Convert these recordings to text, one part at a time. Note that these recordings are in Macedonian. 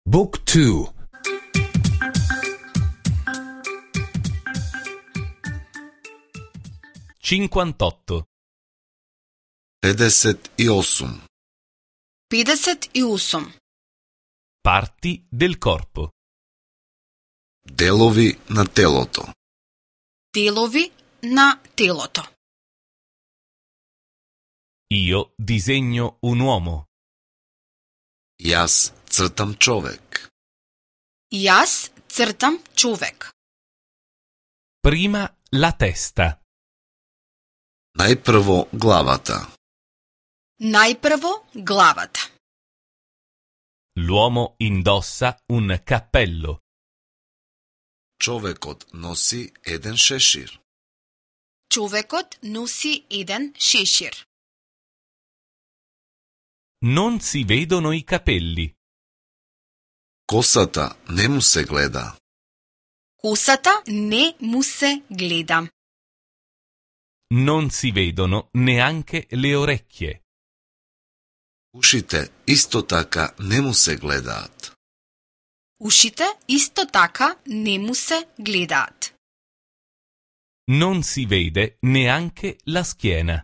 Book 2. 58. 58. 58. Parti del corpo. Делови на телото. Делови на телото. Io disegno un uomo. Јас цртам човек. Јас цртам човек. Prima la testa. Најпрво главата. Најпрво главата. L'uomo indossa un cappello. Човекот носи еден шешир. Човекот носи еден шешир. Non si vedono i capelli. Косата не му се гледа. Косата не му се гледа. Non si vedono neanche le orecchie. Ушите исто така не му се гледаат. Ушите исто така не му се гледаат. Non si vede neanche la schiena.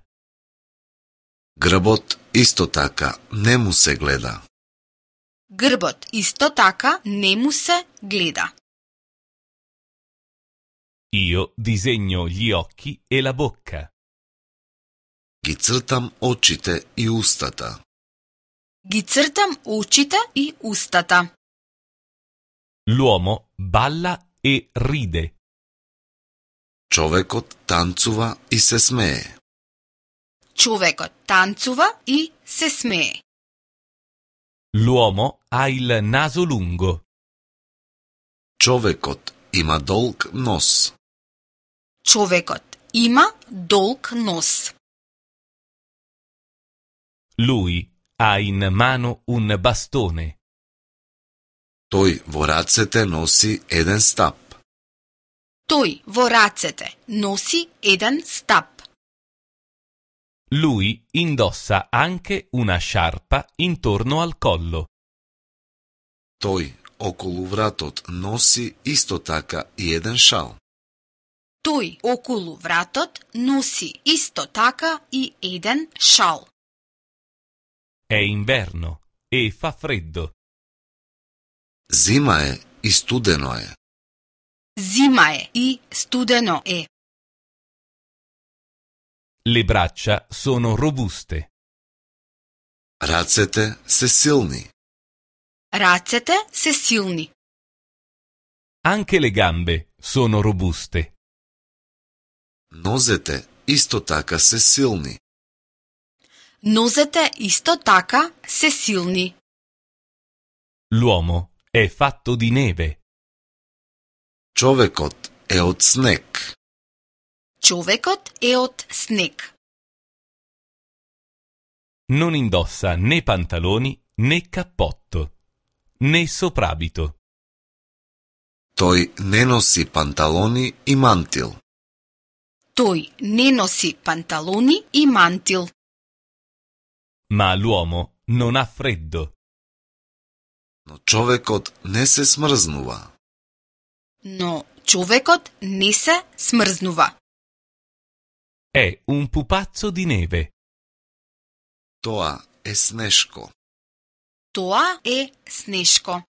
Грбот исто така не му се гледа. Грбот исто така не му се гледа. Io disegno gli occhi e la bocca. Ги цртам очите и устата. Ги цртам очите и устата. L'uomo balla e ride. Човекот танцува и се смее. Човекот танцува и се смее. L'uomo ha il naso lungo. Човекот има долг нос. Човекот има долг нос. Lui ha in mano un bastone. Тој во рацете носи еден стап. Тој во рацете носи еден стап. Lui indossa anche una sciarpa intorno al collo. Тој околу вратот носи исто така и еден шал. Тој околу вратот носи исто така и еден шал. È inverno e fa freddo. Зима е и студено е. Зима е и студено е. Le braccia sono robuste. Рацете се силни. Рацете се силни. Anche le gambe sono robuste. Нозете исто така се силни. Нозете исто така се силни. L'uomo è fatto di neve. Човекот е од снег. Човекот е од снег. Non indossa né pantaloni né cappotto, né soprabito. Тој не носи панталони и мантил. Тој не носи панталони и мантил. Ma l'uomo non ha freddo. Но човекот не се смрзнува. Но човекот не се смрзнува. È un pupazzo di neve. Тоа е снешко. Тоа е снешко.